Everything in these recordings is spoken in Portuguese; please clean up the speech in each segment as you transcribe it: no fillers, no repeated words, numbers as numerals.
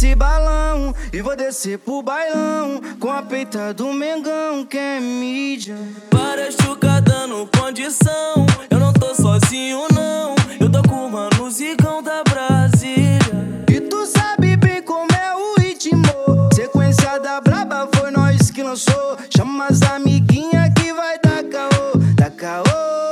desse balão e vou descer pro bailão com a peita do Mengão, que é mídia. Várias chucas dando condição, eu não tô sozinho não, eu tô com o mano Zigão da Brasília. E tu sabe bem como é o ritmo, sequência da braba foi nós que lançou. Chama as amiguinhas que vai dar caô, dá caô.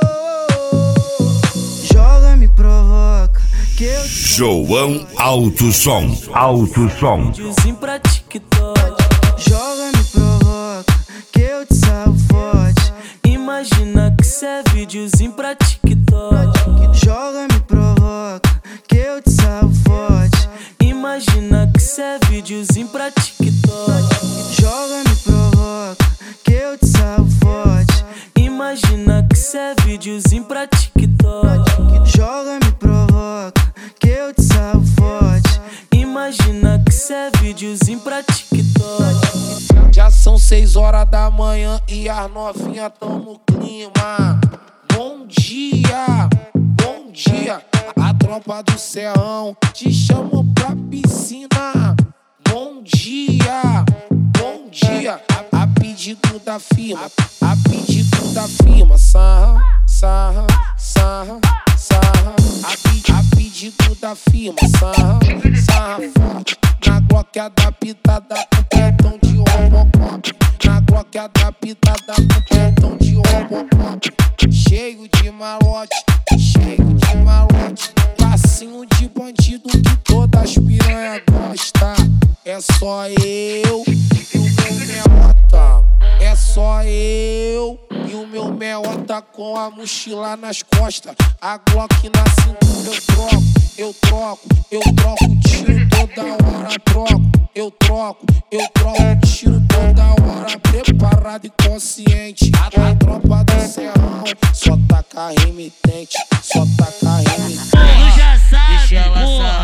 Joga, me provoca, que eu João Alto Som. Alto Som. Videozinho pra TikTok. Joga, me provoca, que eu te salvo forte. Imagina que cê é videozinho pra TikTok. Joga, me provoca, que eu te salvo forte. Imagina que cê é videozinho pra TikTok. Joga, me provoca, que eu te salvo forte. Imagina que cê é videozinho pra TikTok. Joga, me provoca, que eu te salvo forte. Imagina que cê é videozinho pra TikTok. Já são 6 horas da manhã e as novinhas tão no clima. Bom dia, bom dia. A tropa do Serrão te chamou pra piscina. Bom dia, bom dia. A pedido da firma, a pedido da firma. Sarra, sarra, sarra, sarra. A pedido da firma. Sarra, sarra forte. Na Glock adaptada com petão de Robocop. Na Glock adaptada com petão de Robocop. Cheio de malote, cheio de malote. Passinho de bandido que todas as piranha gosta. É só eu e o meu meota. É só eu e o meu meota com a mochila nas costas. A Glock na cintura eu troco tiro toda hora, eu troco tiro toda hora. Preparado e consciente, a tropa do Serrão só taca remitente, só taca remitente. Tu já sabe, deixa ela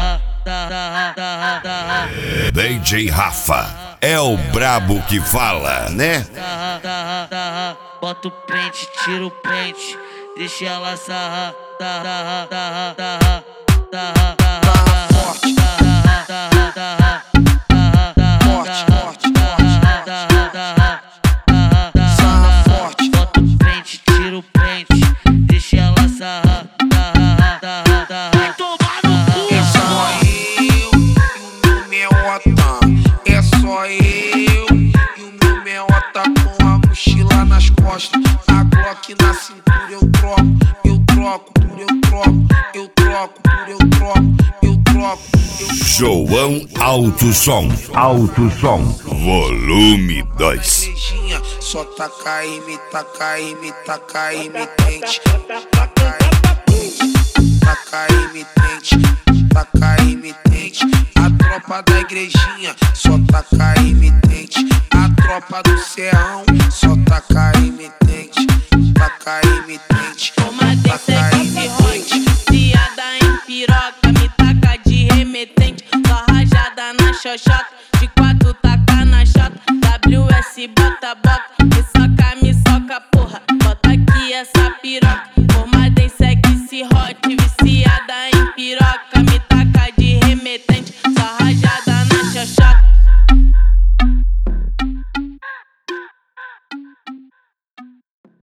sarrar. DJ Rafa é o brabo que fala, né? Bota o pente, tira o pente, deixa ela sarrar. Bota o pente, tira o pente, deixa ela sarrar. Vai tomar no cu. É só eu e o meu meota. É só eu e o meu meota com a mochila nas costas. A Glock na cintura eu troco. João Alto Som. Alto Som. Volume 2. Só taca M, taca M, taca M, tente. Taca M, tente. Taca M, tente. A tropa da igrejinha só taca M, tente. A tropa do Serrão só taca M, tente. Taca M, tente. Uma dessa que rote, fiada em piroca, me taca de remetente. Só rajada na xoxota, de 4 taca na xota. WS bota, me soca, porra. Bota aqui essa piroca, forma dessa que se rote, viciada em piroca.